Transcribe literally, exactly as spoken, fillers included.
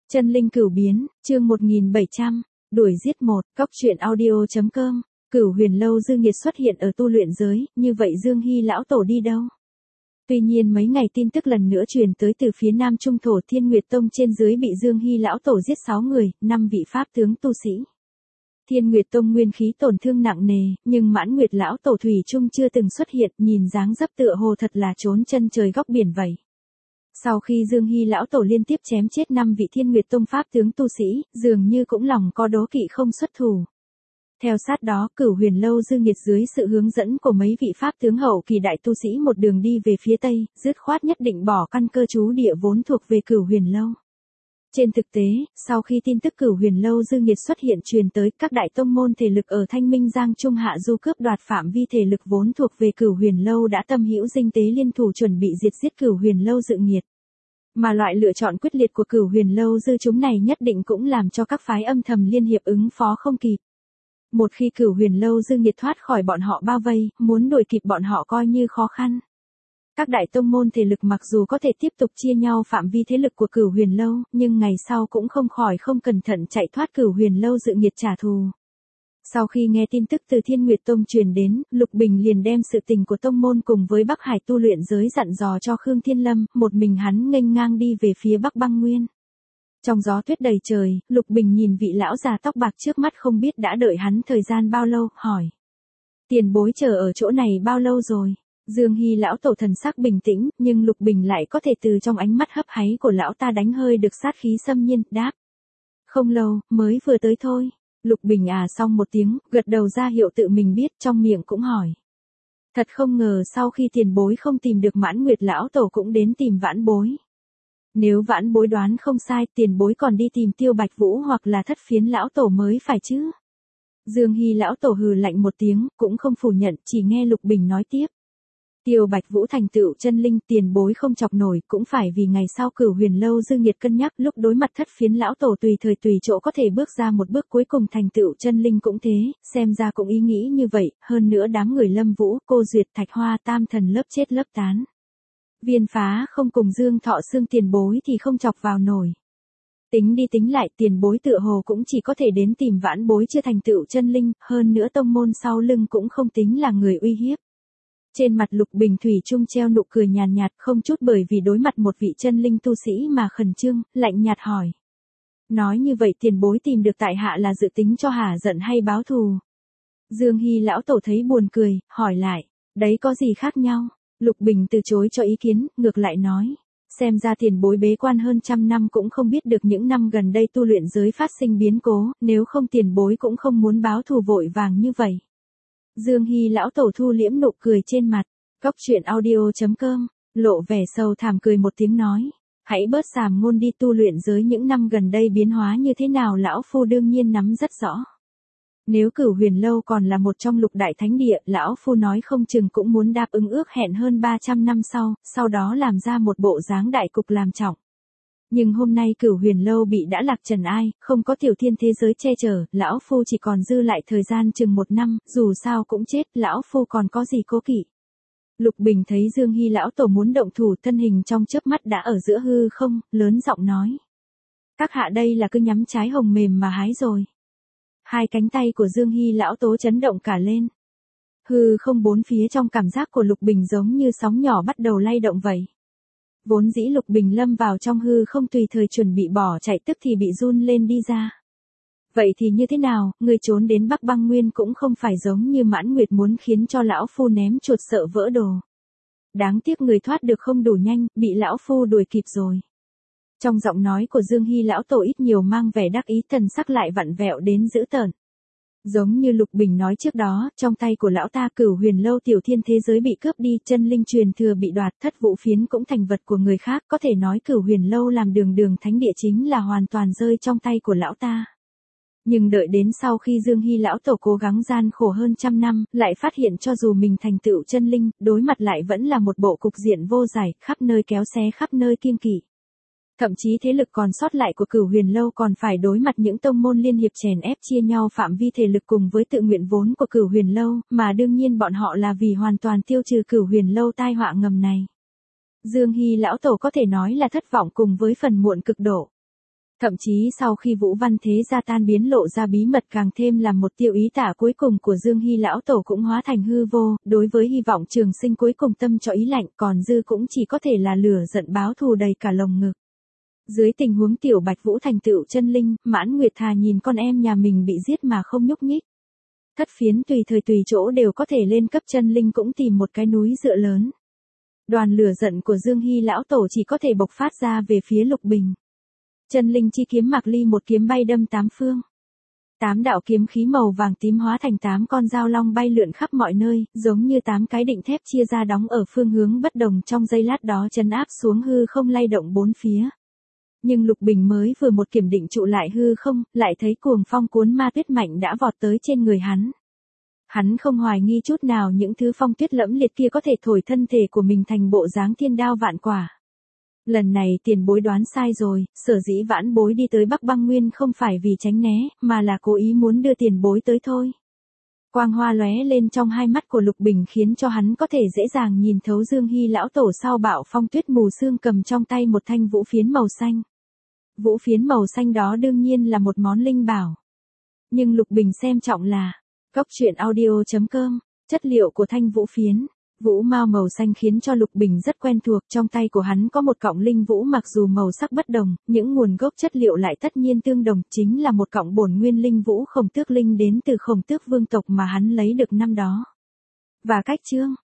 Chân linh cửu biến, chương một nghìn bảy trăm, đuổi giết một, cóc truyện audio.com, Cửu Huyền Lâu Dương Nghiệt xuất hiện ở tu luyện giới, như vậy Dương Hy lão tổ đi đâu? Tuy nhiên mấy ngày tin tức lần nữa truyền tới từ phía Nam Trung thổ Thiên Nguyệt Tông trên dưới bị Dương Hy lão tổ giết sáu người, năm vị pháp tướng tu sĩ. Thiên Nguyệt Tông nguyên khí tổn thương nặng nề, nhưng Mãn Nguyệt lão tổ thủy chung chưa từng xuất hiện, nhìn dáng dấp tựa hồ thật là trốn chân trời góc biển vậy. Sau khi Dương Hy lão tổ liên tiếp chém chết năm vị Thiên Nguyệt Tông pháp tướng tu sĩ, dường như cũng lòng có đố kỵ không xuất thủ. Theo sát đó, Cửu Huyền Lâu Dương Nghiệt dưới sự hướng dẫn của mấy vị pháp tướng hậu kỳ đại tu sĩ một đường đi về phía tây, dứt khoát nhất định bỏ căn cơ trú địa vốn thuộc về Cửu Huyền Lâu. Trên thực tế, sau khi tin tức Cửu Huyền Lâu Dương Nghiệt xuất hiện truyền tới, các đại tông môn thể lực ở Thanh Minh Giang Trung Hạ Du cướp đoạt phạm vi thể lực vốn thuộc về Cửu Huyền Lâu đã tâm hữu dinh tế liên thủ chuẩn bị diệt giết Cửu Huyền Lâu dự nghiệt. Mà loại lựa chọn quyết liệt của Cửu Huyền Lâu dư chúng này nhất định cũng làm cho các phái âm thầm liên hiệp ứng phó không kịp. Một khi Cửu Huyền Lâu Dương Nghiệt thoát khỏi bọn họ bao vây, muốn đuổi kịp bọn họ coi như khó khăn. Các đại tông môn thể lực mặc dù có thể tiếp tục chia nhau phạm vi thế lực của Cửu Huyền Lâu, nhưng ngày sau cũng không khỏi không cẩn thận chạy thoát Cửu Huyền Lâu dự nghiệt trả thù. Sau khi nghe tin tức từ Thiên Nguyệt Tông truyền đến, Lục Bình liền đem sự tình của tông môn cùng với Bắc Hải tu luyện giới dặn dò cho Khương Thiên Lâm, một mình hắn nghênh ngang đi về phía Bắc Băng Nguyên. Trong gió tuyết đầy trời, Lục Bình nhìn vị lão già tóc bạc trước mắt không biết đã đợi hắn thời gian bao lâu, hỏi. Tiền bối chờ ở chỗ này bao lâu rồi? Dương Hy lão tổ thần sắc bình tĩnh, nhưng Lục Bình lại có thể từ trong ánh mắt hấp háy của lão ta đánh hơi được sát khí xâm nhiên, đáp. Không lâu, mới vừa tới thôi. Lục Bình à xong một tiếng, gật đầu ra hiệu tự mình biết, trong miệng cũng hỏi. Thật không ngờ sau khi tiền bối không tìm được Mãn Nguyệt lão tổ cũng đến tìm Vãn Bối. Nếu Vãn Bối đoán không sai, tiền bối còn đi tìm Tiêu Bạch Vũ hoặc là Thất Phiến lão tổ mới phải chứ. Dương Hy lão tổ hừ lạnh một tiếng, cũng không phủ nhận, chỉ nghe Lục Bình nói tiếp. Tiêu Bạch Vũ thành tựu chân linh, tiền bối không chọc nổi, cũng phải vì ngày sau Cửu Huyền Lâu Dương Nghiệt cân nhắc, lúc đối mặt Thất Phiến lão tổ tùy thời tùy chỗ có thể bước ra một bước cuối cùng thành tựu chân linh cũng thế, xem ra cũng ý nghĩ như vậy, hơn nữa đám người Lâm Vũ, Cô Duyệt, Thạch Hoa, Tam Thần lớp chết lớp tán. Viên Phá không cùng Dương Thọ Xương tiền bối thì không chọc vào nổi. Tính đi tính lại, tiền bối tựa hồ cũng chỉ có thể đến tìm Vãn Bối chưa thành tựu chân linh, hơn nữa tông môn sau lưng cũng không tính là người uy hiếp. Trên mặt Lục Bình thủy chung treo nụ cười nhàn nhạt, không chút bởi vì đối mặt một vị chân linh tu sĩ mà khẩn trương, lạnh nhạt hỏi. Nói như vậy tiền bối tìm được tại hạ là dự tính cho hả giận hay báo thù? Dương Hy lão tổ thấy buồn cười, hỏi lại, đấy có gì khác nhau? Lục Bình từ chối cho ý kiến, ngược lại nói. Xem ra tiền bối bế quan hơn trăm năm cũng không biết được những năm gần đây tu luyện giới phát sinh biến cố, nếu không tiền bối cũng không muốn báo thù vội vàng như vậy. Dương Hy lão tổ thu liễm nụ cười trên mặt, cóc truyện audio.com, lộ vẻ sầu thảm cười một tiếng nói. Hãy bớt xàm ngôn đi, tu luyện giới những năm gần đây biến hóa như thế nào lão phu đương nhiên nắm rất rõ. Nếu Cửu Huyền Lâu còn là một trong lục đại thánh địa, lão phu nói không chừng cũng muốn đáp ứng ước hẹn hơn ba trăm năm sau, sau đó làm ra một bộ dáng đại cục làm trọng. Nhưng hôm nay Cửu Huyền Lâu bị đã lạc trần ai, không có tiểu thiên thế giới che chở, lão phu chỉ còn dư lại thời gian chừng một năm, dù sao cũng chết, lão phu còn có gì cố kỵ. Lục Bình thấy Dương Hy lão tổ muốn động thủ, thân hình trong chớp mắt đã ở giữa hư không, lớn giọng nói. Các hạ đây là cứ nhắm trái hồng mềm mà hái rồi. Hai cánh tay của Dương Hy lão tố chấn động cả lên. Hư không bốn phía trong cảm giác của Lục Bình giống như sóng nhỏ bắt đầu lay động vậy. Vốn dĩ Lục Bình lâm vào trong hư không tùy thời chuẩn bị bỏ chạy tức thì bị run lên đi ra. Vậy thì như thế nào, người trốn đến Bắc Băng Nguyên cũng không phải giống như Mãn Nguyệt muốn khiến cho lão phu ném chuột sợ vỡ đồ. Đáng tiếc người thoát được không đủ nhanh, bị lão phu đuổi kịp rồi. Trong giọng nói của Dương Hy lão tổ ít nhiều mang vẻ đắc ý, thần sắc lại vặn vẹo đến dữ tợn. Giống như Lục Bình nói trước đó, trong tay của lão ta Cửu Huyền Lâu tiểu thiên thế giới bị cướp đi, chân linh truyền thừa bị đoạt, Thất Vũ Phiến cũng thành vật của người khác, có thể nói Cửu Huyền Lâu làm đường đường thánh địa chính là hoàn toàn rơi trong tay của lão ta. Nhưng đợi đến sau khi Dương Hy lão tổ cố gắng gian khổ hơn trăm năm, lại phát hiện cho dù mình thành tựu chân linh, đối mặt lại vẫn là một bộ cục diện vô giải, khắp nơi kéo xé, khắp nơi kiêng kỵ. Thậm chí thế lực còn sót lại của Cửu Huyền Lâu còn phải đối mặt những tông môn liên hiệp chèn ép chia nhau phạm vi thể lực cùng với tự nguyện vốn của Cửu Huyền Lâu, mà đương nhiên bọn họ là vì hoàn toàn tiêu trừ Cửu Huyền Lâu tai họa ngầm này. Dương Hy lão tổ có thể nói là thất vọng cùng với phần muộn cực độ. Thậm chí sau khi Vũ Văn Thế Gia tan biến lộ ra bí mật càng thêm làm một tiêu ý tả cuối cùng của Dương Hy lão tổ cũng hóa thành hư vô, đối với hy vọng trường sinh cuối cùng tâm cho ý lạnh, còn dư cũng chỉ có thể là lửa giận báo thù đầy cả lồng ngực. Dưới tình huống tiểu Bạch Vũ thành tựu chân linh, Mãn Nguyệt thà nhìn con em nhà mình bị giết mà không nhúc nhích. Thất phiến tùy thời tùy chỗ đều có thể lên cấp chân linh cũng tìm một cái núi dựa lớn. Đoàn lửa giận của Dương Hy lão tổ chỉ có thể bộc phát ra về phía Lục Bình. Chân linh chi kiếm Mạc Ly một kiếm bay đâm tám phương. Tám đạo kiếm khí màu vàng tím hóa thành tám con dao long bay lượn khắp mọi nơi, giống như tám cái định thép chia ra đóng ở phương hướng bất đồng, trong giây lát đó chấn áp xuống hư không lay động bốn phía. Nhưng Lục Bình mới vừa một kiểm định trụ lại hư không, lại thấy cuồng phong cuốn ma tuyết mạnh đã vọt tới trên người hắn. Hắn không hoài nghi chút nào những thứ phong tuyết lẫm liệt kia có thể thổi thân thể của mình thành bộ dáng thiên đao vạn quả. Lần này tiền bối đoán sai rồi, sở dĩ vãn bối đi tới Bắc Băng Nguyên không phải vì tránh né, mà là cố ý muốn đưa tiền bối tới thôi. Quang hoa lóe lên trong hai mắt của Lục Bình khiến cho hắn có thể dễ dàng nhìn thấu Dương Hy lão tổ sau bạo phong tuyết mù sương cầm trong tay một thanh vũ phiến màu xanh. Vũ phiến màu xanh đó đương nhiên là một món linh bảo. Nhưng Lục Bình xem trọng là Cốc truyện audio chấm com, chất liệu của thanh vũ phiến. Vũ mao màu xanh khiến cho Lục Bình rất quen thuộc, trong tay của hắn có một cọng linh vũ mặc dù màu sắc bất đồng, những nguồn gốc chất liệu lại tất nhiên tương đồng, chính là một cọng bổn nguyên linh vũ Khổng Tước linh đến từ Khổng Tước vương tộc mà hắn lấy được năm đó. Và cách chương